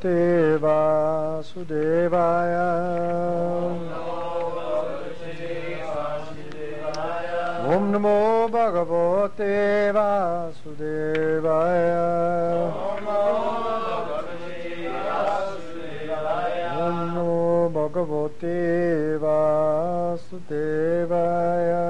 Bhagavate Vasudevaya. Om Namo Bhagavate Vasudevaya. Om Namo Bhagavate Vasudevaya.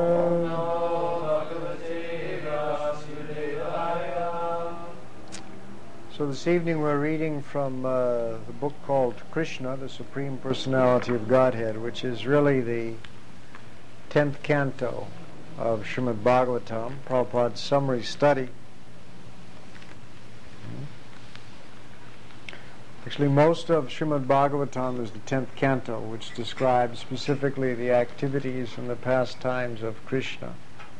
So this evening we're reading from the book called Krishna, the Supreme Personality of Godhead, which is really the 10th canto of Srimad Bhagavatam, Prabhupada's summary study. Actually, most of Srimad Bhagavatam is the 10th canto, which describes specifically the activities and the pastimes of Krishna.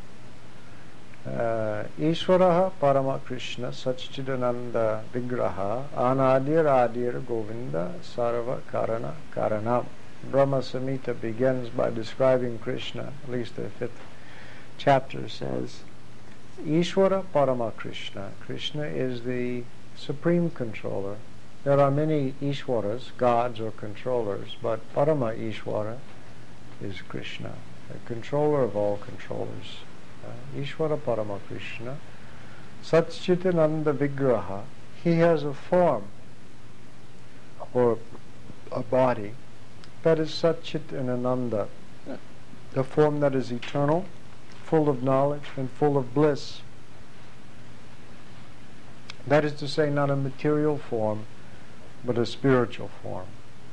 Ishvaraha Parama Krishna Satchidananda Vigraha Anadir Adir Govinda Sarva Karana Karanam. Brahma Samhita begins by describing Krishna, at least the 5th chapter says, Ishvara Parama Krishna. Krishna is the supreme controller. There are many Ishwaras, gods or controllers, but Parama Ishvara is Krishna, the controller of all controllers. Ishvara Parama Krishna Satchitananda Vigraha. He has a form or a body that is Satchit and Ananda, the form that is eternal, full of knowledge and full of bliss. That is to say, not a material form, but a spiritual form.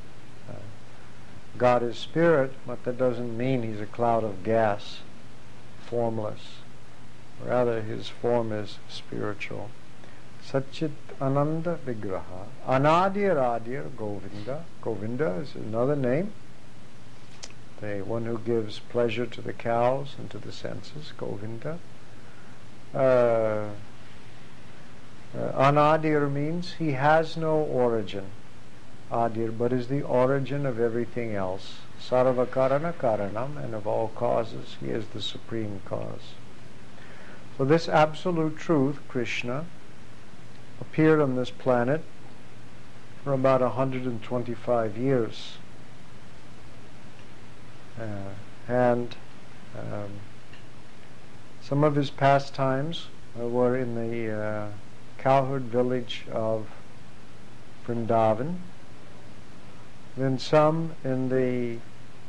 God is spirit, but that doesn't mean he's a cloud of gas, formless. Rather, his form is spiritual. Satchit Ananda Vigraha. Anadir Adir Govinda. Govinda is another name. The one who gives pleasure to the cows and to the senses, Govinda. Anadir means he has no origin. Adir, but is the origin of everything else. Sarva Karana Karanam, and of all causes, he is the supreme cause. So this absolute truth, Krishna, appeared on this planet for about 125 years. Some of his pastimes were in the cowherd village of Vrindavan, then some in the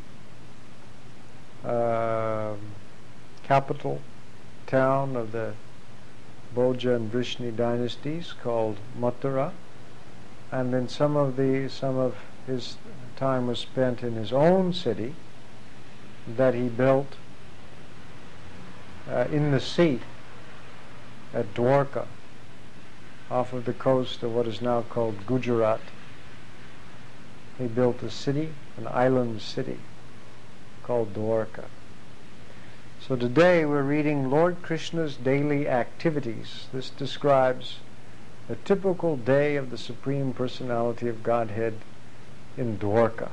capital town of the Bhoja and Vrishni dynasties called Mathura, and then some of his time was spent in his own city that he built in the sea at Dwarka, off of the coast of what is now called Gujarat. He built a city, an island city called Dwarka. So today we're reading Lord Krishna's daily activities. This describes a typical day of the Supreme Personality of Godhead in Dwarka.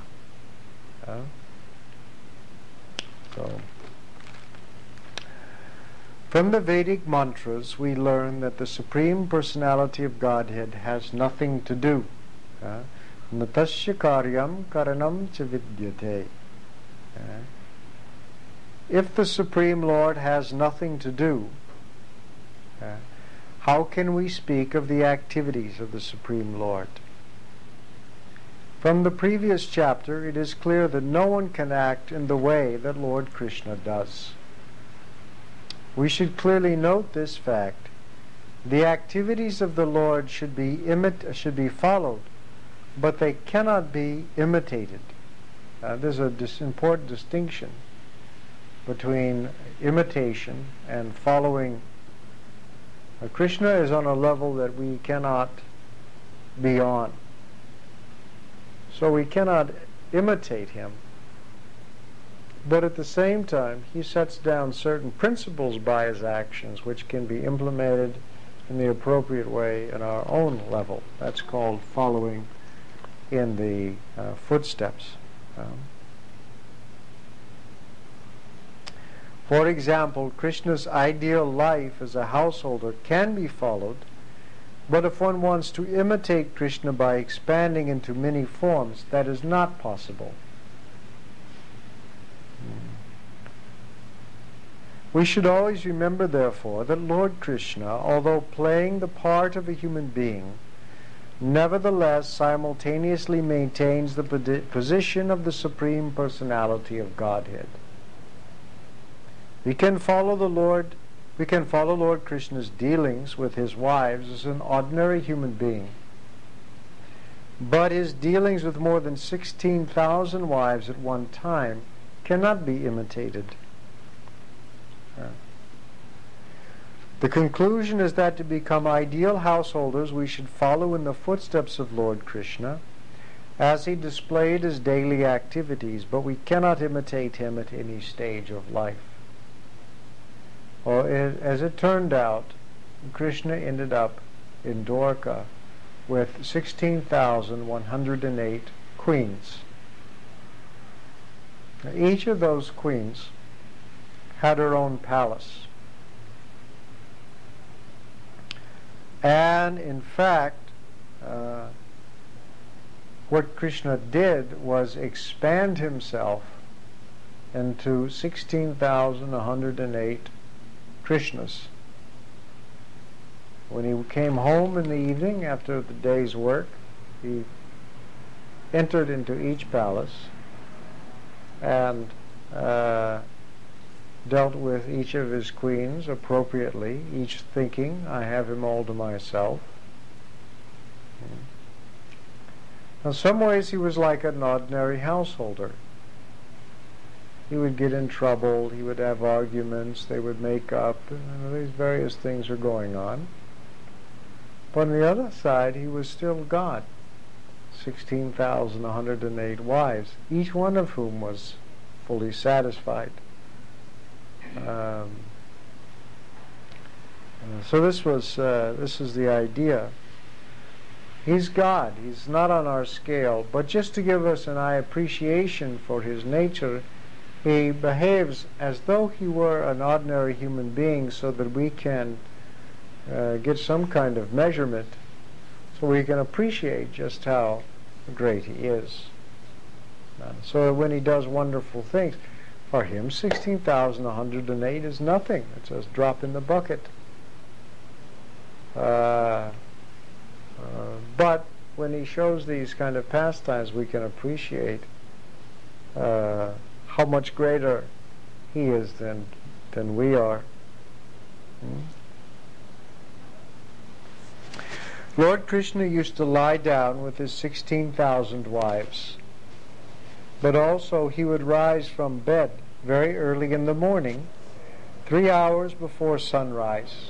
From the Vedic mantras we learn that the Supreme Personality of Godhead has nothing to do. Natasya karyam karanam cha vidyate. If the Supreme Lord has nothing to do, how can we speak of the activities of the Supreme Lord? From the previous chapter, it is clear that no one can act in the way that Lord Krishna does. We should clearly note this fact. The activities of the Lord should be followed, but they cannot be imitated. There's an important distinction between imitation and following. Krishna is on a level that we cannot be on. So we cannot imitate him. But at the same time, he sets down certain principles by his actions which can be implemented in the appropriate way at our own level. That's called following in the footsteps. For example, Krishna's ideal life as a householder can be followed But if one wants to imitate Krishna by expanding into many forms, that is not possible. We should always remember, therefore, that Lord Krishna, although playing the part of a human being, nevertheless simultaneously maintains the position of the Supreme Personality of Godhead. We can follow Lord Krishna's dealings with his wives as an ordinary human being, but his dealings with more than 16,000 wives at one time cannot be imitated. The conclusion is that to become ideal householders, we should follow in the footsteps of Lord Krishna as he displayed his daily activities, but we cannot imitate him at any stage of life. As it turned out, Krishna ended up in Dwarka with 16,108 queens. Now, each of those queens had her own palace. And in fact, what Krishna did was expand himself into 16,108 Krishnas. When he came home in the evening after the day's work, he entered into each palace and dealt with each of his queens appropriately, each thinking, I have him all to myself. In some ways he was like an ordinary householder. He would get in trouble, he would have arguments, they would make up, these various things are going on. But on the other side, he was still God. 16,108 wives, each one of whom was fully satisfied. So this is the idea. He's God. He's not on our scale, but just to give us an appreciation for his nature, he behaves as though he were an ordinary human being, so that we can get some kind of measurement, so we can appreciate just how great he is. So when he does wonderful things, for him 16,108 is nothing. It's a drop in the bucket. But when he shows these kind of pastimes, we can appreciate how much greater he is than we are. Lord Krishna used to lie down with his 16,000 wives, but also he would rise from bed very early in the morning, 3 hours before sunrise.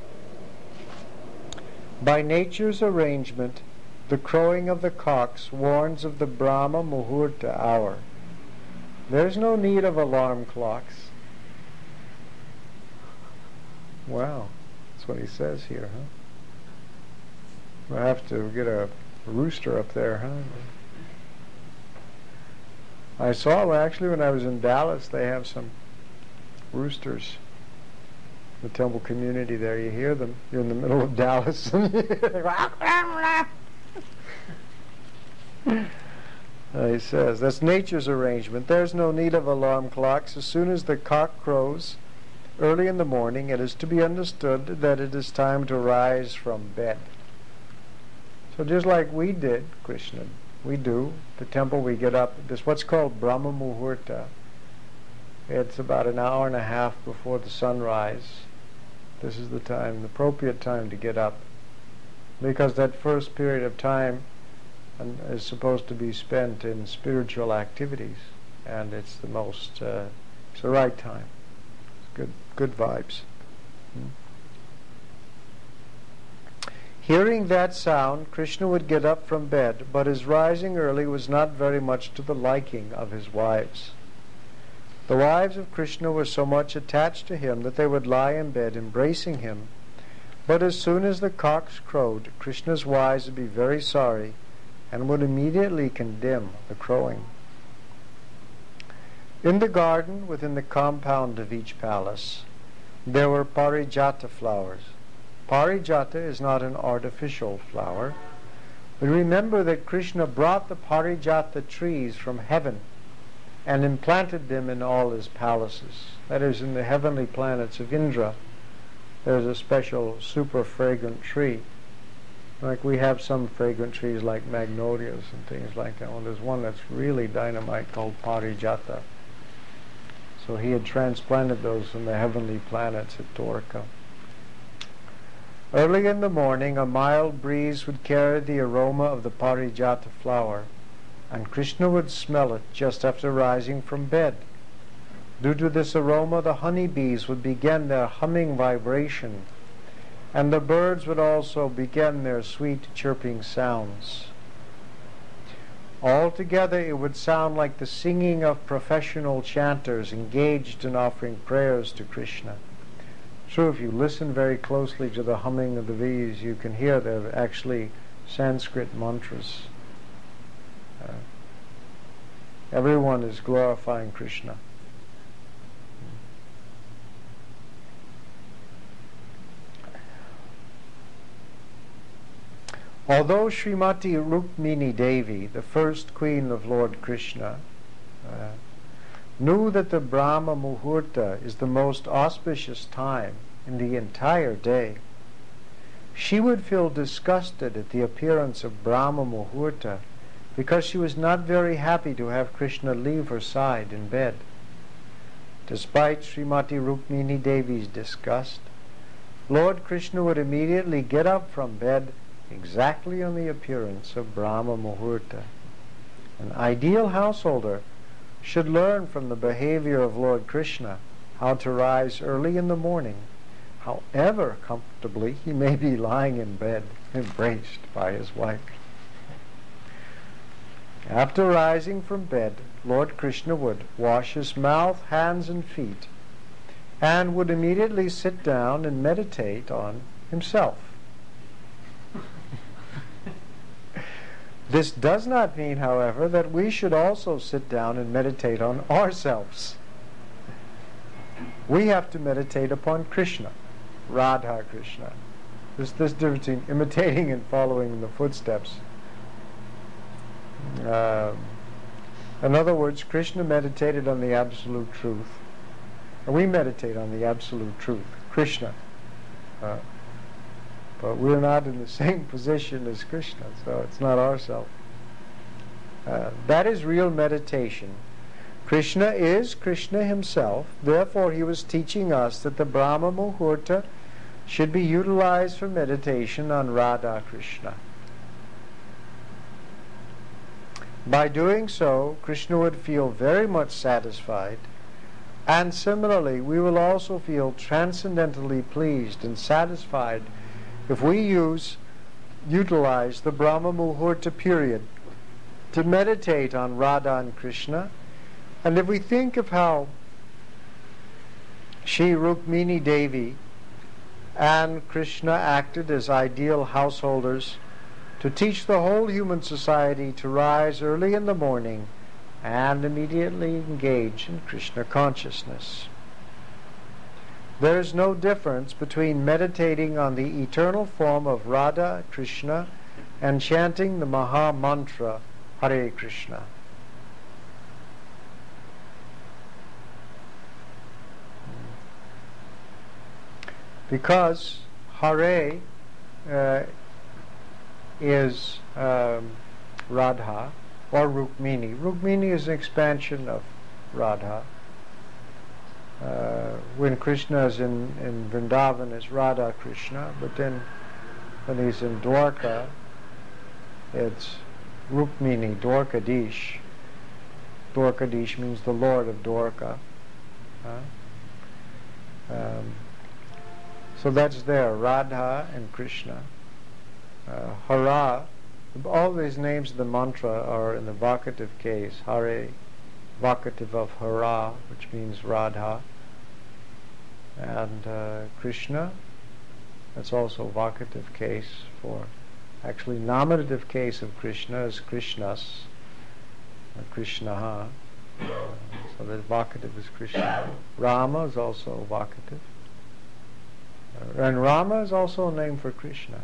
By nature's arrangement, the crowing of the cocks warns of the Brahma Muhurta hour. There's no need of alarm clocks. Wow, that's what he says here, huh? We'll have to get a rooster up there, huh? I saw, actually, when I was in Dallas, they have some roosters. The temple community there, you hear them. You're in the middle of Dallas. He says, that's nature's arrangement. There's no need of alarm clocks. As soon as the cock crows early in the morning, it is to be understood that it is time to rise from bed. So just like we did, Krishna, we do, the temple, we get up, this what's called Brahma Muhurta. It's about an hour and a half before the sunrise. This is the time, the appropriate time to get up, because that first period of time is supposed to be spent in spiritual activities, and it's the most, it's the right time. It's good vibes. Hearing that sound, Krishna would get up from bed, but his rising early was not very much to the liking of his wives. The wives of Krishna were so much attached to him that they would lie in bed embracing him. But as soon as the cocks crowed, Krishna's wives would be very sorry and would immediately condemn the crowing. In the garden within the compound of each palace, there were parijata flowers. Parijata is not an artificial flower, but remember that Krishna brought the Parijata trees from heaven and implanted them in all his palaces. That is, in the heavenly planets of Indra, there's a special super fragrant tree. Like we have some fragrant trees like magnolias and things like that. Well, there's one that's really dynamite called Parijata. So he had transplanted those in the heavenly planets at Dwarka. Early in the morning, a mild breeze would carry the aroma of the Parijata flower, and Krishna would smell it just after rising from bed. Due to this aroma, the honeybees would begin their humming vibration, and the birds would also begin their sweet chirping sounds. Altogether, it would sound like the singing of professional chanters engaged in offering prayers to Krishna. True, if you listen very closely to the humming of the bees, you can hear they're actually Sanskrit mantras. Everyone is glorifying Krishna. Although Srimati Rukmini Devi, the first queen of Lord Krishna, knew that the Brahma Muhurta is the most auspicious time in the entire day, she would feel disgusted at the appearance of Brahma Muhurta because she was not very happy to have Krishna leave her side in bed. Despite Srimati Rukmini Devi's disgust, Lord Krishna would immediately get up from bed exactly on the appearance of Brahma Muhurta. An ideal householder should learn from the behavior of Lord Krishna how to rise early in the morning, however comfortably he may be lying in bed, embraced by his wife. After rising from bed, Lord Krishna would wash his mouth, hands, and feet, and would immediately sit down and meditate on himself. This does not mean, however, that we should also sit down and meditate on ourselves. We have to meditate upon Krishna, Radha Krishna. There's this difference between imitating and following in the footsteps. In other words, Krishna meditated on the absolute truth, and we meditate on the absolute truth, Krishna. But we're not in the same position as Krishna, so it's not ourself. That is real meditation. Krishna is Krishna himself. Therefore, he was teaching us that the Brahma Muhurta should be utilized for meditation on Radha Krishna. By doing so, Krishna would feel very much satisfied, and similarly, we will also feel transcendently pleased and satisfied if we utilize the Brahma Muhurta period to meditate on Radha and Krishna, and if we think of how Shri Rukmini Devi and Krishna acted as ideal householders to teach the whole human society to rise early in the morning and immediately engage in Krishna consciousness. There is no difference between meditating on the eternal form of Radha Krishna and chanting the Maha Mantra Hare Krishna. Because Hare is Radha or Rukmini. Rukmini is an expansion of Radha. When Krishna is in Vrindavan, it's Radha Krishna, but then when he's in Dwarka, it's Rukmini, Dwarkadish. Dwarkadish means the Lord of Dwarka. So that's there, Radha and Krishna. Hara, all these names of the mantra are in the vocative case. Hare, vocative of Hara, which means Radha. And Krishna, that's also vocative case for, actually nominative case of Krishna is Krishnas, or Krishnaha. So the vocative is Krishna. Rama is also vocative. And Rama is also a name for Krishna.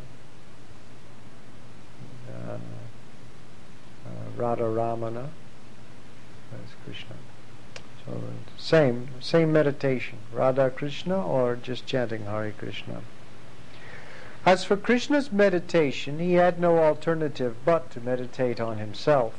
Radha Ramana is Krishna. So same meditation, Radha Krishna or just chanting Hare Krishna. As for Krishna's meditation, he had no alternative but to meditate on himself.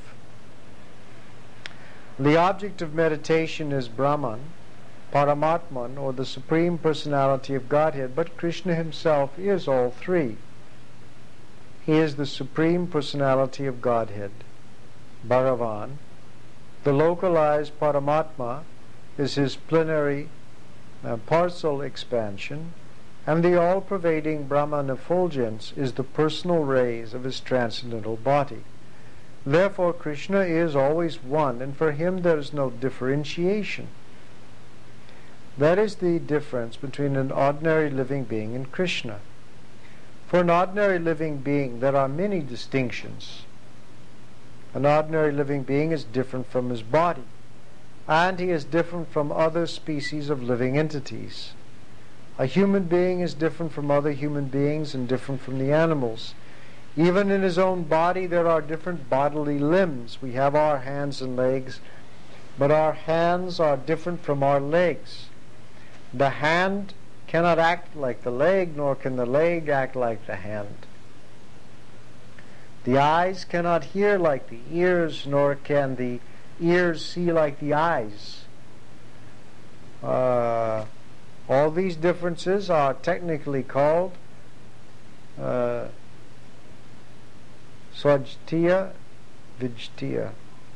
The object of meditation is Brahman, Paramatman, or the Supreme Personality of Godhead, but Krishna himself is all three. He is the Supreme Personality of Godhead, Bhagavan. The localized Paramatma is his plenary parcel expansion, and the all-pervading Brahman effulgence is the personal rays of his transcendental body. Therefore, Krishna is always one, and for him there is no differentiation. That is the difference between an ordinary living being and Krishna. For an ordinary living being, there are many distinctions. An ordinary living being is different from his body, and he is different from other species of living entities. A human being is different from other human beings and different from the animals. Even in his own body there are different bodily limbs. We have our hands and legs, but our hands are different from our legs. The hand cannot act like the leg, nor can the leg act like the hand. The eyes cannot hear like the ears, nor can the ears see like the eyes. All these differences are technically called Swajtiya Vijtiya.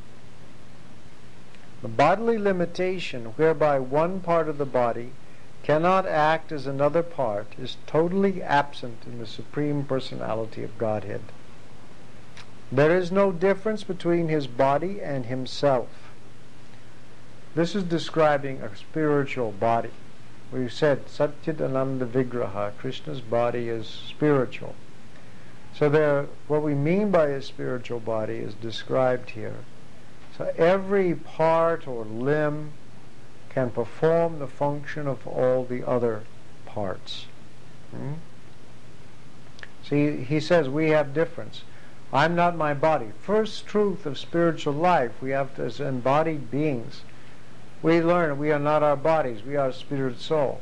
The bodily limitation whereby one part of the body cannot act as another part is totally absent in the Supreme Personality of Godhead. There is no difference between his body and himself. This is describing a spiritual body. We said Satchidananda Vigraha, Krishna's body is spiritual. So what we mean by a spiritual body is described here. So every part or limb can perform the function of all the other parts. See, he says we have difference. I'm not my body. First truth of spiritual life, we have to, as embodied beings, we learn we are not our bodies, we are spirit soul.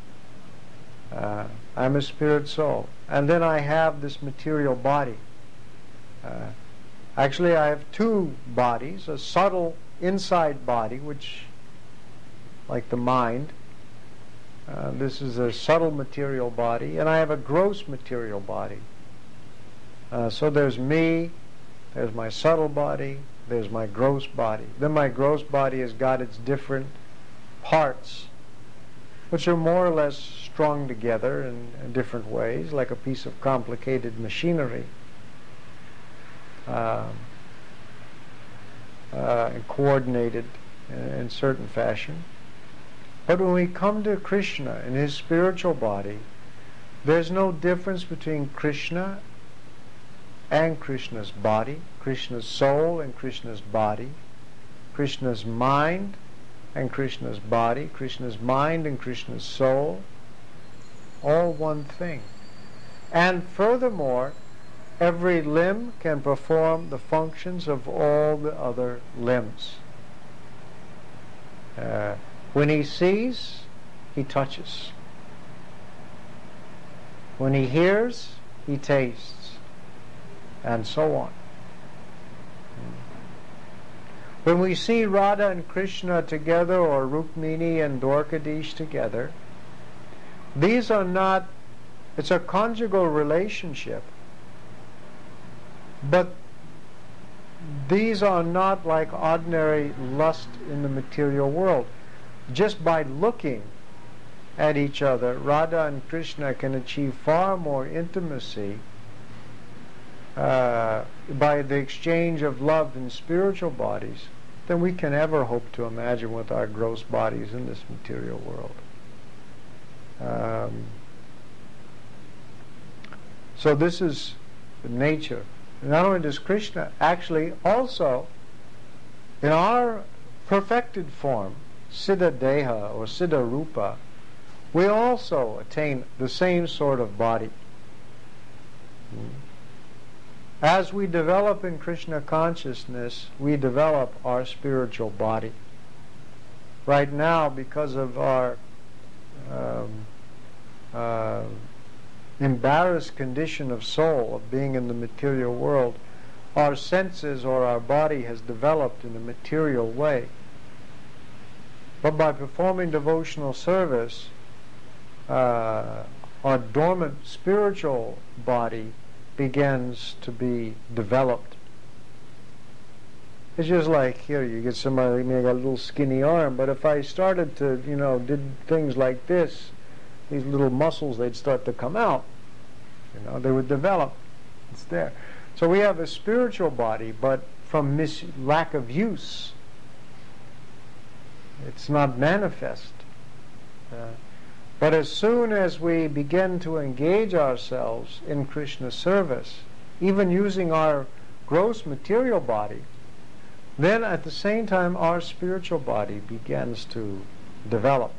I'm a spirit soul. And then I have this material body. Actually, I have two bodies, a subtle inside body, which, like the mind, this is a subtle material body, and I have a gross material body. So there's me, there's my subtle body, there's my gross body. Then my gross body has got its different parts, which are more or less strung together in different ways, like a piece of complicated machinery, and coordinated in certain fashion. But when we come to Krishna in his spiritual body, there's no difference between Krishna and Krishna's body, Krishna's soul and Krishna's body, Krishna's mind and Krishna's body, Krishna's mind and Krishna's soul, all one thing. And furthermore, every limb can perform the functions of all the other limbs. When he sees, he touches. When he hears, he tastes. And so on. When we see Radha and Krishna together, or Rukmini and Dwarkadish together, these are not, it's a conjugal relationship, but these are not like ordinary lust in the material world. Just by looking at each other, Radha and Krishna can achieve far more intimacy by the exchange of love in spiritual bodies than we can ever hope to imagine with our gross bodies in this material world. So this is the nature. Not only does Krishna, actually also in our perfected form, Siddha Deha or Siddha Rupa, we also attain the same sort of body. As we develop in Krishna consciousness, we develop our spiritual body. Right now, because of our embarrassed condition of soul, of being in the material world, our senses or our body has developed in a material way. But by performing devotional service, our dormant spiritual body begins to be developed. It's just like here, you get somebody who got a little skinny arm, but if I started to, did things like this, these little muscles, they'd start to come out. They would develop. It's there. So we have a spiritual body, but from lack of use, it's not manifest. But as soon as we begin to engage ourselves in Krishna service, even using our gross material body, then at the same time our spiritual body begins to develop.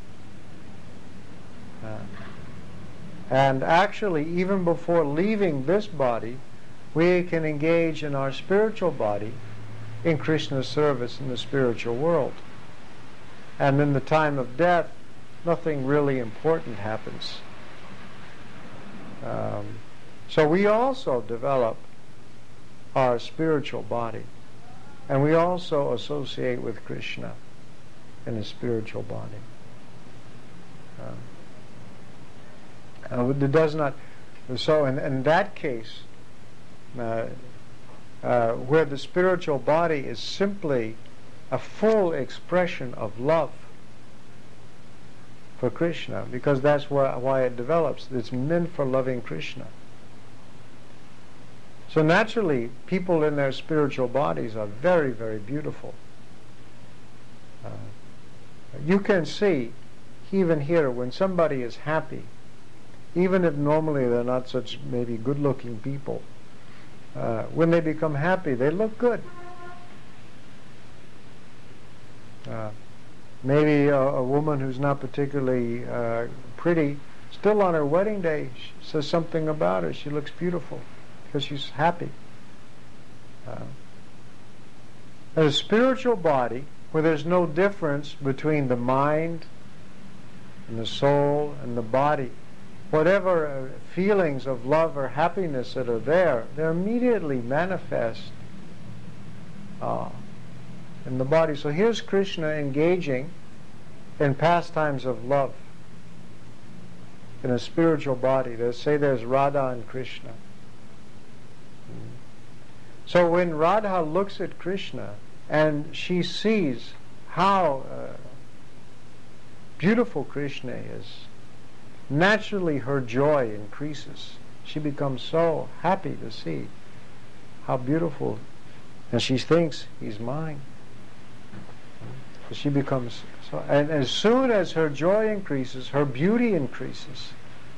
And actually, even before leaving this body, we can engage in our spiritual body in Krishna's service in the spiritual world. And in the time of death, nothing really important happens. So we also develop our spiritual body. And we also associate with Krishna in a spiritual body. It does not. So in that case, where the spiritual body is simply a full expression of love for Krishna, because that's why it develops. It's meant for loving Krishna. So naturally, people in their spiritual bodies are very, very beautiful. You can see, even here, when somebody is happy, even if normally they're not such maybe good-looking people, when they become happy, they look good. Maybe a woman who's not particularly pretty, still on her wedding day, says something about her. She looks beautiful because she's happy. A spiritual body where there's no difference between the mind and the soul and the body, whatever feelings of love or happiness that are there, they're immediately manifest in the body. So here's Krishna engaging in pastimes of love in a spiritual body. They say there's Radha and Krishna. So when Radha looks at Krishna and she sees how beautiful Krishna is, naturally her joy increases. She becomes so happy to see how beautiful, and she thinks he's mine. So she becomes so, and as soon as her joy increases, her beauty increases,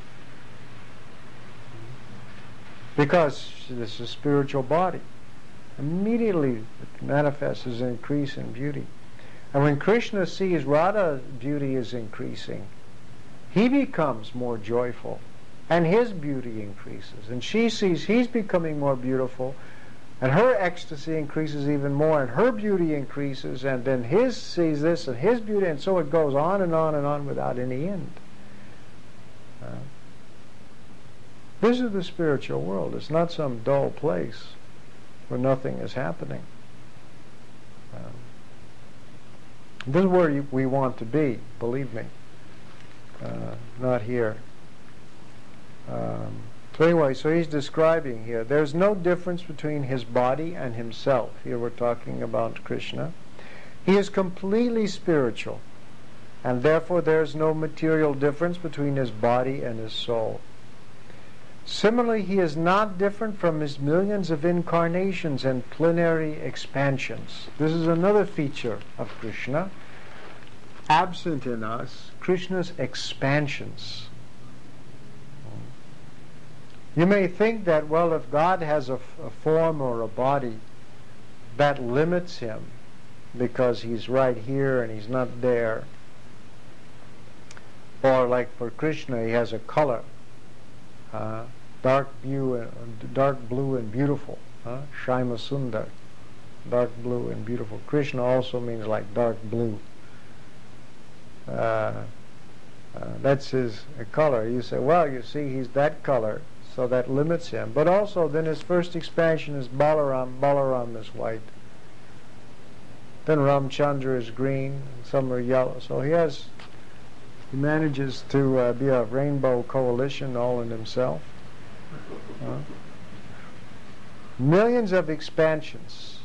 because this is a spiritual body. Immediately it manifests as an increase in beauty. And when Krishna sees Radha's beauty is increasing, he becomes more joyful, and his beauty increases. And she sees he's becoming more beautiful, and her ecstasy increases even more, and her beauty increases, and then his sees this and his beauty, and so it goes on and on and on without any end. This is the spiritual world. It's not some dull place where nothing is happening. This is where we want to be, believe me. Not here. So anyway, so he's describing here, there's no difference between his body and himself. Here we're talking about Krishna. He is completely spiritual, and therefore there's no material difference between his body and his soul. Similarly, he is not different from his millions of incarnations and plenary expansions. This is another feature of Krishna, absent in us, Krishna's expansions. You may think that, well, if God has a form or a body, that limits him because he's right here and he's not there. Or like for Krishna, he has a color, dark blue and beautiful, Shyama Sundar, dark blue and beautiful. Krishna also means like dark blue. That's his color. You say, well, you see, he's that color, so that limits him. But also, then his first expansion is Balaram. Balaram is white. Then Ramchandra is green, and some are yellow. So he manages to be a rainbow coalition all in himself. Millions of expansions.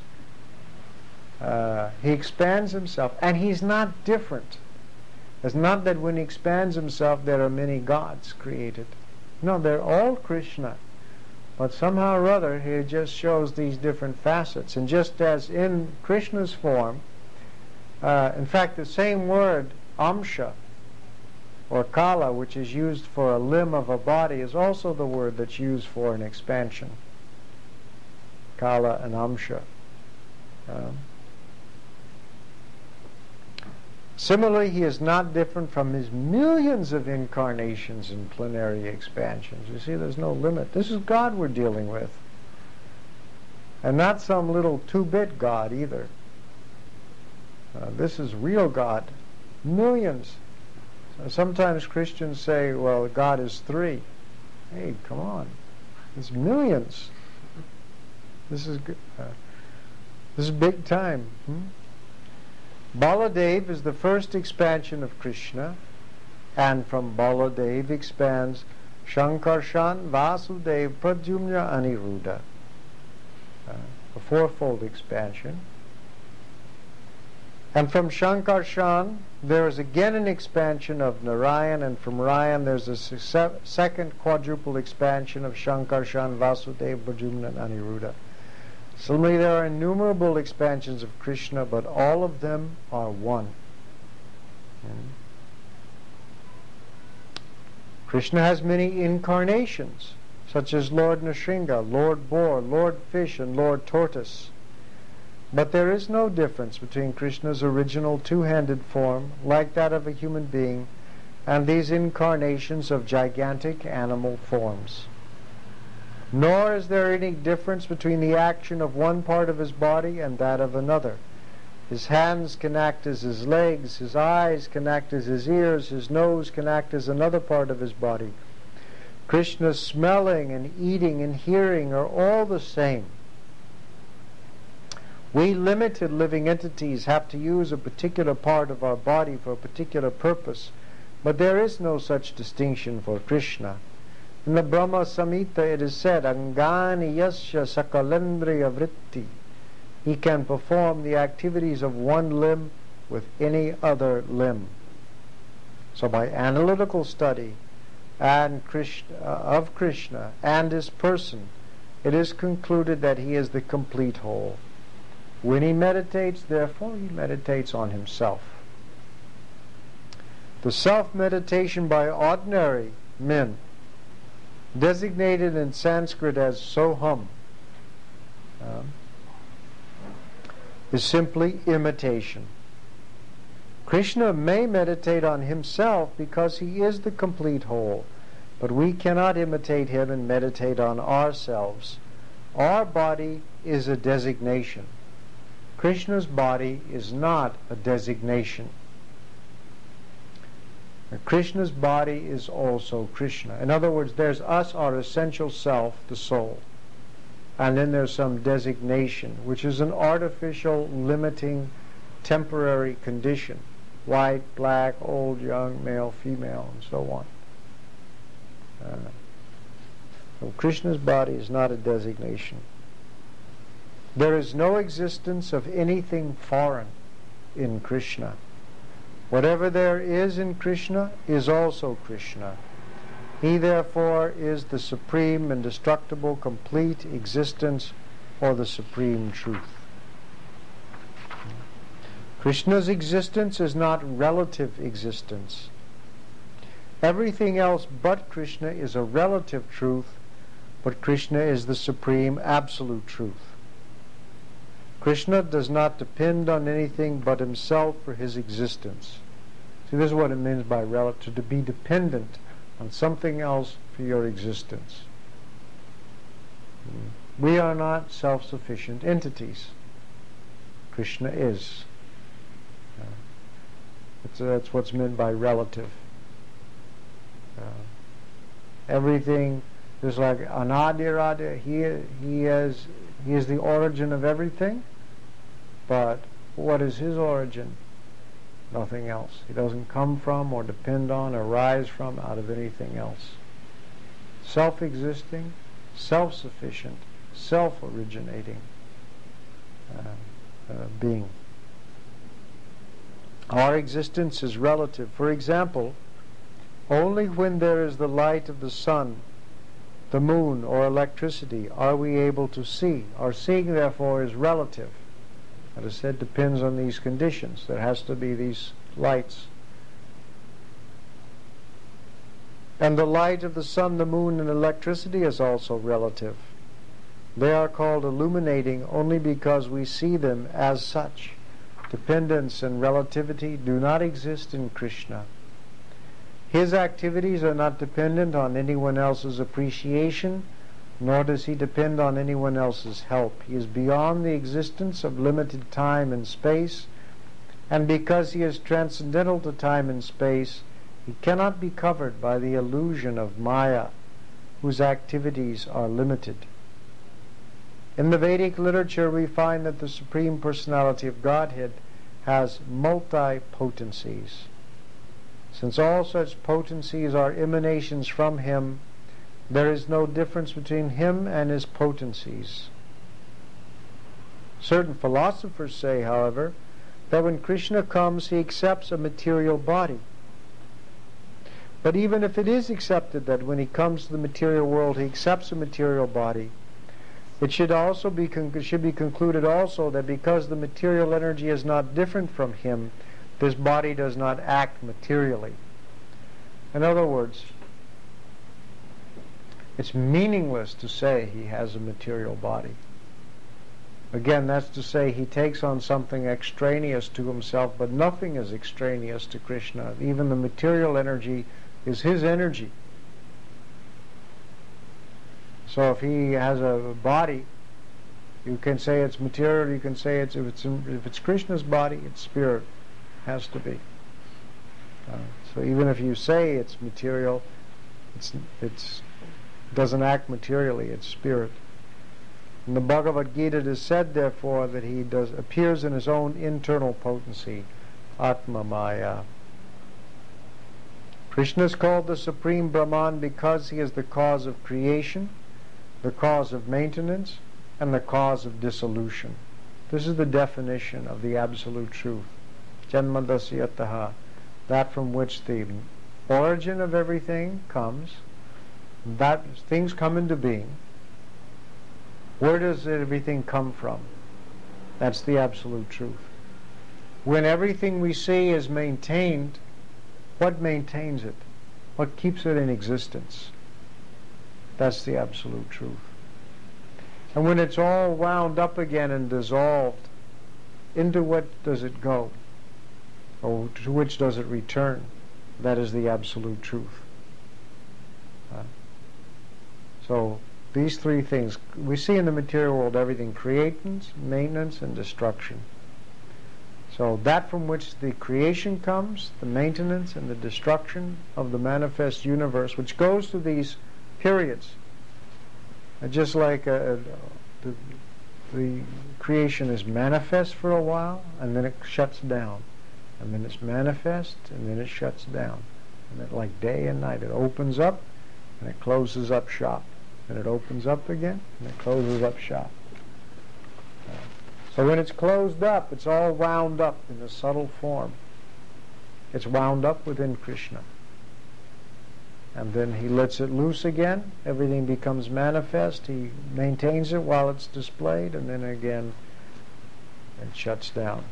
He expands himself, and he's not different. It's not that when he expands himself there are many gods created. No, they're all Krishna. But somehow or other he just shows these different facets. And just as in Krishna's form, in fact the same word, amsha, or kala, which is used for a limb of a body, is also the word that's used for an expansion. Kala and amsha. Similarly, he is not different from his millions of incarnations and plenary expansions. You see, there's no limit. This is God we're dealing with. And not some little 2-bit God either. This is real God. Millions. Sometimes Christians say, well, God is 3. Hey, come on. It's millions. This is big time. Baladev is the first expansion of Krishna, and from Baladev expands Shankarshan, Vasudev, Pradyumna, Aniruddha. A fourfold expansion. And from Shankarshan there is again an expansion of Narayan, and from Narayan there's a second quadruple expansion of Shankarshan, Vasudev, Pradyumna, and Aniruddha. Similarly, there are innumerable expansions of Krishna, but all of them are one. Krishna has many incarnations, such as Lord Nrsimha, Lord Boar, Lord Fish, and Lord Tortoise. But there is no difference between Krishna's original two-handed form, like that of a human being, and these incarnations of gigantic animal forms. Nor is there any difference between the action of one part of his body and that of another. His hands can act as his legs, his eyes can act as his ears, his nose can act as another part of his body. Krishna's smelling and eating and hearing are all the same. We limited living entities have to use a particular part of our body for a particular purpose, but there is no such distinction for Krishna. In the Brahma Samhita it is said, Angani yasya sakalendriya vritti. He can perform the activities of one limb with any other limb. So by analytical study of Krishna and his person, it is concluded that he is the complete whole. When he meditates, therefore, he meditates on himself. The self-meditation by ordinary men, designated in Sanskrit as soham, is simply imitation. Krishna may meditate on himself because he is the complete whole, but we cannot imitate him and meditate on ourselves. Our body is a designation. Krishna's body is not a designation. Krishna's body is also Krishna. In other words, there's us, our essential self, the soul. And then there's some designation, which is an artificial, limiting, temporary condition. White, black, old, young, male, female, and so on. So Krishna's body is not a designation. There is no existence of anything foreign in Krishna. Whatever there is in Krishna is also Krishna. He therefore is the supreme, indestructible, complete existence, or the supreme truth. Krishna's existence is not relative existence. Everything else but Krishna is a relative truth, but Krishna is the supreme absolute truth. Krishna does not depend on anything but himself for his existence. See, this is what it means by relative, to be dependent on something else for your existence. We are not self-sufficient entities. Krishna is. That's what's meant by relative. Everything is like Anadirada. He is the origin of everything. But what is his origin? Nothing else. He doesn't come from or depend on or rise from out of anything else. Self-existing, self-sufficient, self-originating being. Our existence is relative. For example, only when there is the light of the sun, the moon, or electricity are we able to see. Our seeing, therefore, is relative. As I said, depends on these conditions. There has to be these lights. And the light of the sun, the moon, and electricity is also relative. They are called illuminating only because we see them as such. Dependence and relativity do not exist in Krishna. His activities are not dependent on anyone else's appreciation, nor does he depend on anyone else's help. He is beyond the existence of limited time and space, and because he is transcendental to time and space, he cannot be covered by the illusion of Maya, whose activities are limited. In the Vedic literature, we find that the Supreme Personality of Godhead has multi-potencies. Since all such potencies are emanations from him, there is no difference between him and his potencies. Certain philosophers say, however, that when Krishna comes, he accepts a material body. But even if it is accepted that when he comes to the material world, he accepts a material body, it should be concluded also that because the material energy is not different from him, this body does not act materially. In other words, it's meaningless to say he has a material body. Again, that's to say he takes on something extraneous to himself, but nothing is extraneous to Krishna. Even the material energy is his energy. So if he has a body, you can say it's material, you can say if it's Krishna's body, it's spirit. Has to be. So even if you say it's material, it's doesn't act materially, it's spirit. In the Bhagavad Gita it is said, therefore, that he appears in his own internal potency, Atma Maya. Krishna is called the Supreme Brahman because he is the cause of creation, the cause of maintenance, and the cause of dissolution. This is the definition of the absolute truth. Janmadasyataha, that from which the origin of everything comes, that things come into being. Where does everything come from? That's the absolute truth. When everything we see is maintained, what maintains it? What keeps it in existence? That's the absolute truth. And when it's all wound up again and dissolved, into what does it go? Or to which does it return? That is the absolute truth. So these three things, we see in the material world everything: creation, maintenance, and destruction. So that from which the creation comes, the maintenance and the destruction of the manifest universe, which goes through these periods. Just like the creation is manifest for a while, and then it shuts down. And then it's manifest, and then it shuts down. And it, like day and night, it opens up, and it closes up shop. And it opens up again, and it closes up shop. So when it's closed up, it's all wound up in a subtle form. It's wound up within Krishna. And then he lets it loose again. Everything becomes manifest. He maintains it while it's displayed, and then again it shuts down.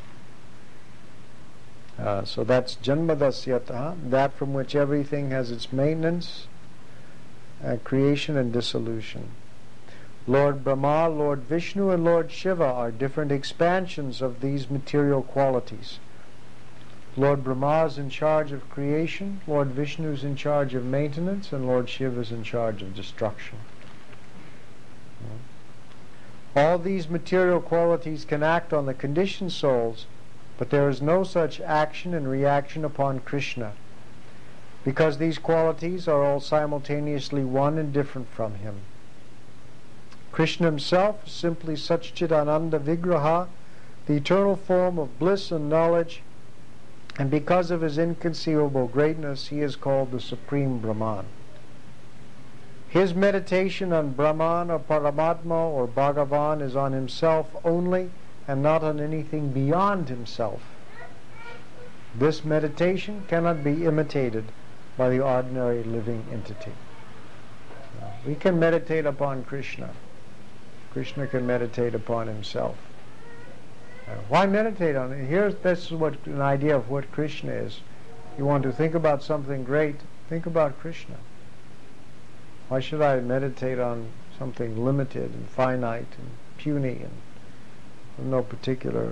So that's Janmadasyata, that from which everything has its maintenance, creation and dissolution. Lord Brahma, Lord Vishnu, and Lord Shiva are different expansions of these material qualities. Lord Brahma is in charge of creation, Lord Vishnu is in charge of maintenance, and Lord Shiva is in charge of destruction. All these material qualities can act on the conditioned souls, but there is no such action and reaction upon Krishna, because these qualities are all simultaneously one and different from him. Krishna himself is simply Satchidananda Vigraha, the eternal form of bliss and knowledge, and because of his inconceivable greatness, he is called the Supreme Brahman. His meditation on Brahman or Paramatma or Bhagavan is on himself only and not on anything beyond himself. This meditation cannot be imitated by the ordinary living entity. We can meditate upon Krishna. Krishna can meditate upon himself. Why meditate on it? This is what an idea of what Krishna is. You want to think about something great, think about Krishna. Why should I meditate on something limited and finite and puny and of no particular